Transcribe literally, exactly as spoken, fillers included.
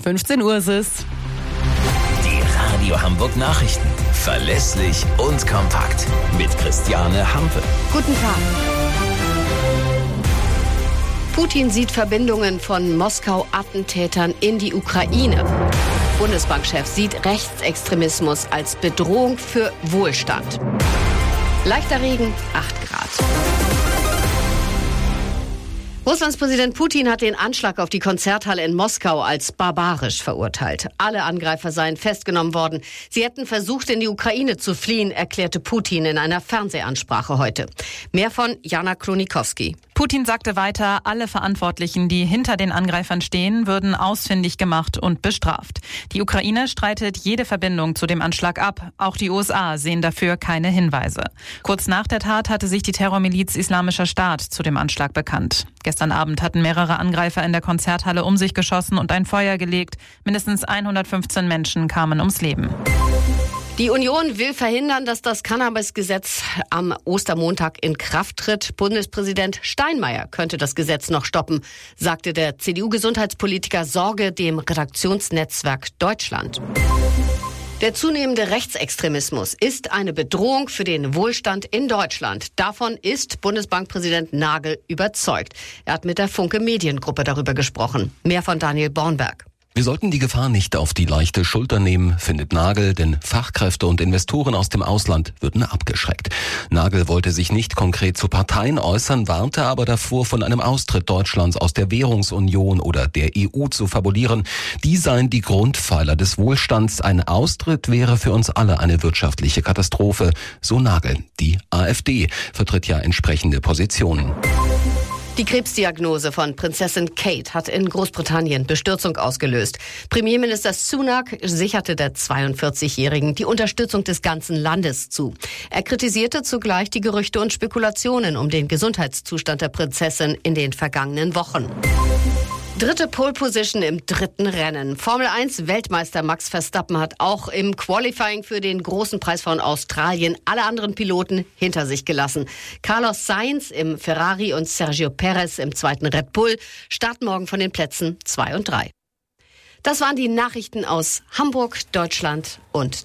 fünfzehn Uhr ist es. Die Radio Hamburg Nachrichten. Verlässlich und kompakt. Mit Christiane Hampe. Guten Tag. Putin sieht Verbindungen von Moskau-Attentätern in die Ukraine. Bundesbankchef sieht Rechtsextremismus als Bedrohung für Wohlstand. Leichter Regen, acht Grad. Russlands Präsident Putin hat den Anschlag auf die Konzerthalle in Moskau als barbarisch verurteilt. Alle Angreifer seien festgenommen worden. Sie hätten versucht, in die Ukraine zu fliehen, erklärte Putin in einer Fernsehansprache heute. Mehr von Jana Klonikowski. Putin sagte weiter, alle Verantwortlichen, die hinter den Angreifern stehen, würden ausfindig gemacht und bestraft. Die Ukraine streitet jede Verbindung zu dem Anschlag ab. Auch die U S A sehen dafür keine Hinweise. Kurz nach der Tat hatte sich die Terrormiliz Islamischer Staat zu dem Anschlag bekannt. Gestern Abend hatten mehrere Angreifer in der Konzerthalle um sich geschossen und ein Feuer gelegt. Mindestens hundertfünfzehn Menschen kamen ums Leben. Die Union will verhindern, dass das Cannabis-Gesetz am Ostermontag in Kraft tritt. Bundespräsident Steinmeier könnte das Gesetz noch stoppen, sagte der C D U-Gesundheitspolitiker Sorge dem Redaktionsnetzwerk Deutschland. Der zunehmende Rechtsextremismus ist eine Bedrohung für den Wohlstand in Deutschland. Davon ist Bundesbankpräsident Nagel überzeugt. Er hat mit der Funke Mediengruppe darüber gesprochen. Mehr von Daniel Bornberg. Wir sollten die Gefahr nicht auf die leichte Schulter nehmen, findet Nagel, denn Fachkräfte und Investoren aus dem Ausland würden abgeschreckt. Nagel wollte sich nicht konkret zu Parteien äußern, warnte aber davor, von einem Austritt Deutschlands aus der Währungsunion oder der E U zu fabulieren. Die seien die Grundpfeiler des Wohlstands. Ein Austritt wäre für uns alle eine wirtschaftliche Katastrophe, so Nagel. Die AfD vertritt ja entsprechende Positionen. Die Krebsdiagnose von Prinzessin Kate hat in Großbritannien Bestürzung ausgelöst. Premierminister Sunak sicherte der zweiundvierzigjährigen die Unterstützung des ganzen Landes zu. Er kritisierte zugleich die Gerüchte und Spekulationen um den Gesundheitszustand der Prinzessin in den vergangenen Wochen. Dritte Pole Position im dritten Rennen. Formel eins Weltmeister Max Verstappen hat auch im Qualifying für den großen Preis von Australien alle anderen Piloten hinter sich gelassen. Carlos Sainz im Ferrari und Sergio Perez im zweiten Red Bull starten morgen von den Plätzen zwei und drei. Das waren die Nachrichten aus Hamburg, Deutschland und